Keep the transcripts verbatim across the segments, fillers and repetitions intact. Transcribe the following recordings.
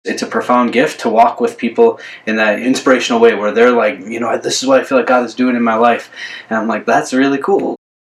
It's a profound gift to walk with people in that inspirational way where they're like, you know, this is what I feel like God is doing in my life. And I'm like, that's really cool.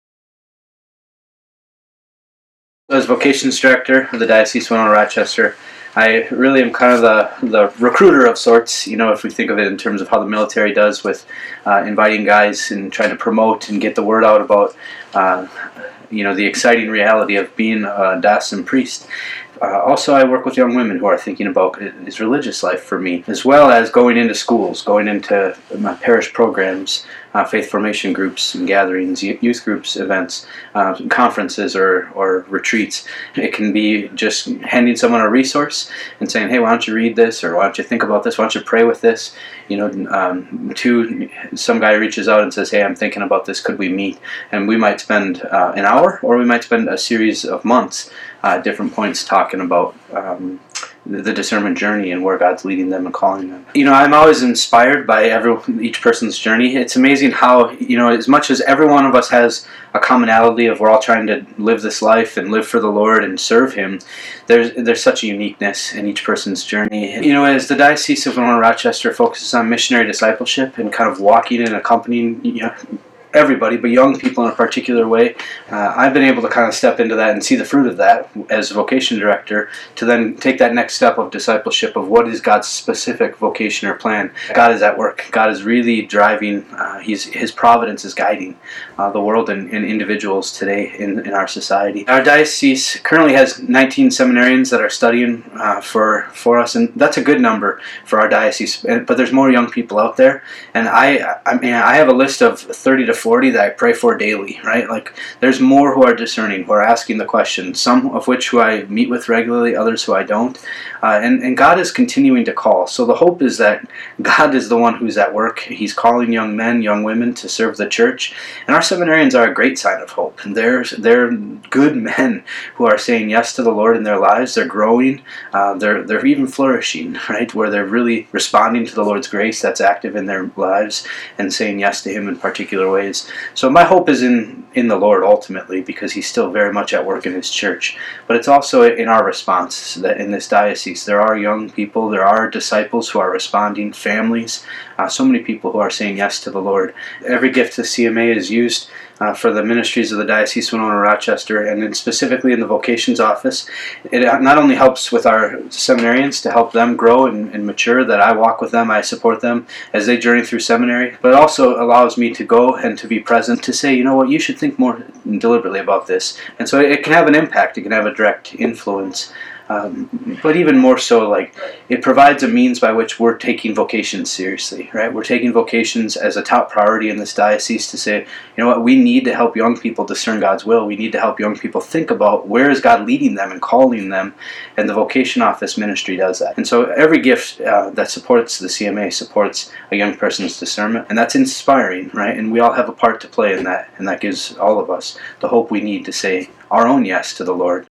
As vocations director of the Diocese of Winona-Rochester, I really am kind of the, the recruiter of sorts, you know, if we think of it in terms of how the military does with uh, inviting guys and trying to promote and get the word out about, uh, you know, the exciting reality of being a diocesan priest. Uh, also, I work with young women who are thinking about is religious life for me, as well as going into schools, going into my parish programs, uh, faith formation groups and gatherings, youth groups, events, uh, conferences or, or retreats. It can be just handing someone a resource and saying, hey, why don't you read this, or why don't you think about this, why don't you pray with this? You know, um, to some guy reaches out and says, hey, I'm thinking about this, could we meet? And we might spend uh, an hour, or we might spend a series of months uh, at different points talking about um, the discernment journey and where God's leading them and calling them. You know, I'm always inspired by every, each person's journey. It's amazing how, you know, as much as every one of us has a commonality of we're all trying to live this life and live for the Lord and serve Him, there's there's such a uniqueness in each person's journey. You know, as the Diocese of Winona-Rochester focuses on missionary discipleship and kind of walking and accompanying, you know, everybody, but young people in a particular way, uh, I've been able to kind of step into that and see the fruit of that as vocation director, to then take that next step of discipleship of what is God's specific vocation or plan. God is at work. God is really driving. Uh, he's, his providence is guiding uh, the world and, and individuals today in, in our society. Our diocese currently has nineteen seminarians that are studying uh, for, for us, and that's a good number for our diocese, but there's more young people out there, and I, I mean, I have a list of thirty to forty that I pray for daily, right? Like, there's more who are discerning, who are asking the questions, some of which who I meet with regularly, others who I don't. Uh, and, and God is continuing to call. So the hope is that God is the one who's at work. He's calling young men, young women to serve the church. And our seminarians are a great sign of hope. And they're, they're good men who are saying yes to the Lord in their lives. They're growing. Uh, they're, they're even flourishing, right? Where they're really responding to the Lord's grace that's active in their lives and saying yes to Him in particular ways. So my hope is in, in the Lord ultimately, because He's still very much at work in His church. But it's also in our response that in this diocese there are young people, there are disciples who are responding, families, uh, so many people who are saying yes to the Lord. Every gift to C M A is used Uh, for the ministries of the Diocese of Winona-Rochester, and then specifically in the vocations office. It not only helps with our seminarians to help them grow and, and mature, that I walk with them, I support them as they journey through seminary, but it also allows me to go and to be present to say, you know what, you should think more deliberately about this. And so it can have an impact, it can have a direct influence. Um, but even more so, like, it provides a means by which we're taking vocations seriously, right? We're taking vocations as a top priority in this diocese to say, you know what, we need to help young people discern God's will. We need to help young people think about where is God leading them and calling them, and the vocation office ministry does that. And so every gift uh, that supports the C M A supports a young person's discernment, and that's inspiring, right? And we all have a part to play in that, and that gives all of us the hope we need to say our own yes to the Lord.